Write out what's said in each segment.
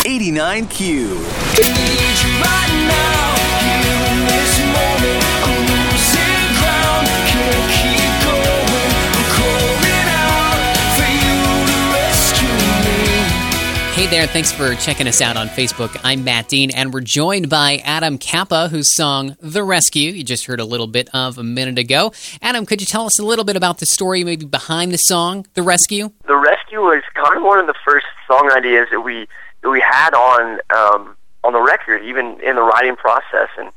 89Q. Hey there, thanks for checking us out on Facebook. I'm Matt Dean, and we're joined by Adam Kappa, whose song The Rescue you just heard a little bit of a minute ago. Adam, could you tell us a little bit about the story maybe behind the song The Rescue? The Rescue was kind of one of the first song ideas that we had on the record, even in the writing process. And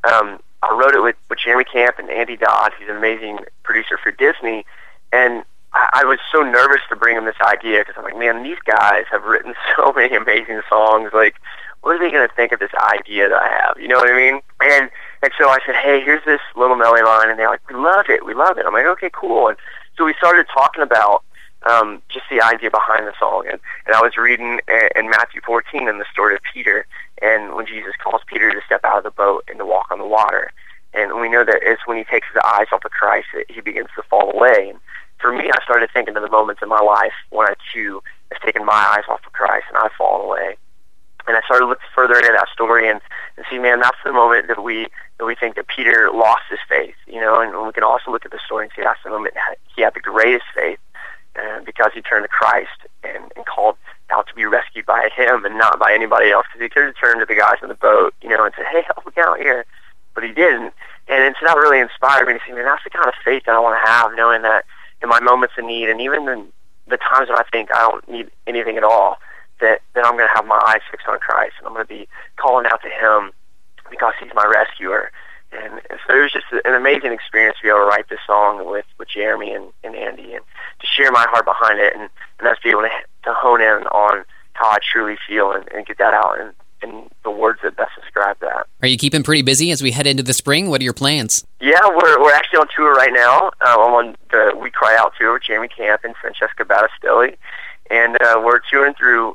I wrote it with Jeremy Camp and Andy Dodd, who's an amazing producer for Disney. And I was so nervous to bring them this idea because I'm like, man, these guys have written so many amazing songs. Like, what are they going to think of this idea that I have? You know what I mean? And so I said, hey, here's this little melody line. And they're like, we love it. I'm like, okay, cool. And so we started talking about just the idea behind the song. And I was reading in Matthew 14 in the story of Peter, and when Jesus calls Peter to step out of the boat and to walk on the water. And we know that it's when he takes his eyes off of Christ that he begins to fall away. And for me, I started thinking of the moments in my life when I too have taken my eyes off of Christ and I've fallen away. And I started looking further into that story and see, man, that's the moment that we think that Peter lost his faith, you know. And we can also look at the story and see that's the moment that he had the greatest faith because he turned to Christ and called out to be rescued by him and not by anybody else. Because he could have turned to the guys in the boat, you know, and said, hey, help me out here. But he didn't. And so that really inspired me to say, man, that's the kind of faith that I want to have, knowing that in my moments of need, and even in the times when I think I don't need anything at all, that I'm going to have my eyes fixed on Christ, and I'm going to be calling out to Him because He's my rescuer. And so it was just an amazing experience to be able to write this song with Jeremy and Andy, and to share my heart behind it, and us be able to hone in on how I truly feel and get that out in the words that best describe that. Are you keeping pretty busy as we head into the spring? What are your plans? Yeah, we're actually on tour right now. I'm on the We Cry Out tour with Jeremy Camp and Francesca Battistelli. And we're touring through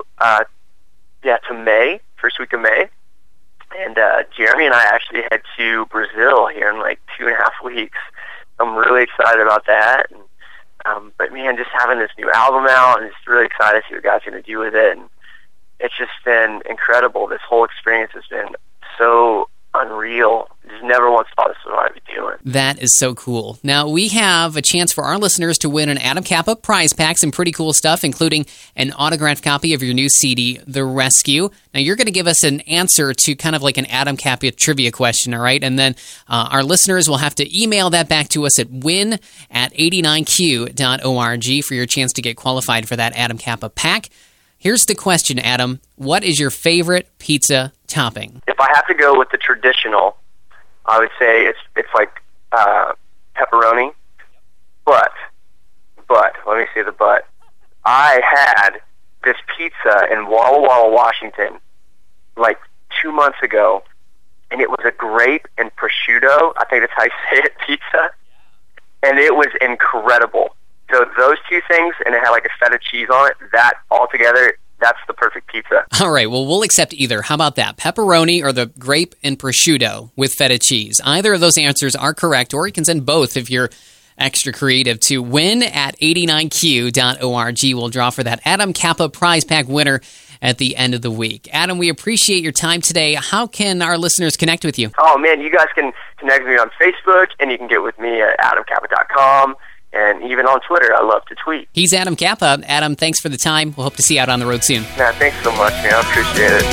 to May, first week of May. And Jeremy and I actually head to Brazil here in like 2.5 weeks. I'm really excited about that. And, but man, just having this new album out, and just really excited to see what God's going to do with it. And it's just been incredible. This whole experience has been so unreal. Just never once thought this is what I'd be doing. That is so cool. Now, we have a chance for our listeners to win an Adam Kappa prize pack, some pretty cool stuff, including an autographed copy of your new CD, The Rescue. Now, you're going to give us an answer to kind of like an Adam Kappa trivia question, all right? And then our listeners will have to email that back to us at win@89q.org for your chance to get qualified for that Adam Kappa pack. Here's the question, Adam. What is your favorite pizza topping? If I have to go with the traditional, I would say it's like pepperoni. But, let me say the but. I had this pizza in Walla Walla, Washington, like 2 months ago, and it was a grape and prosciutto, I think that's how you say it, pizza, and it was incredible. So those two things, and it had like a feta cheese on it, that all together, that's the perfect pizza. All right, well, we'll accept either. How about that? Pepperoni or the grape and prosciutto with feta cheese? Either of those answers are correct, or you can send both if you're extra creative to win@89q.org. We'll draw for that Adam Kappa prize pack winner at the end of the week. Adam, we appreciate your time today. How can our listeners connect with you? Oh, man, you guys can connect with me on Facebook, and you can get with me at adamkappa.com. And even on Twitter, I love to tweet. He's Adam Kappa. Adam, thanks for the time. We'll hope to see you out on the road soon. Yeah, thanks so much, man. I appreciate it.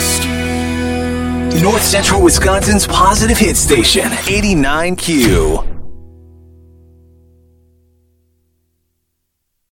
North Central Wisconsin's positive hit station, 89Q.